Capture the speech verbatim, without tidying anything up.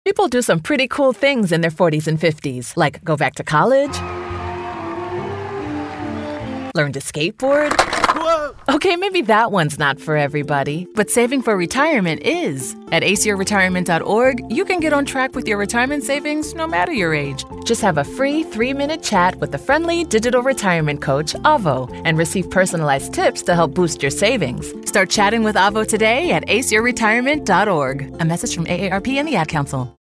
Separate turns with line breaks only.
People do some pretty cool things in their forties and fifties, like go back to college, learn to skateboard.
Whoa.
Okay, maybe that one's not for everybody, but saving for retirement is. At ace your retirement dot org, you can get on track with your retirement savings no matter your age. Just have a free three-minute chat with the friendly digital retirement coach, Avo, and receive personalized tips to help boost your savings. Start chatting with Avo today at ace your retirement dot org. A message from A A R P and the Ad Council.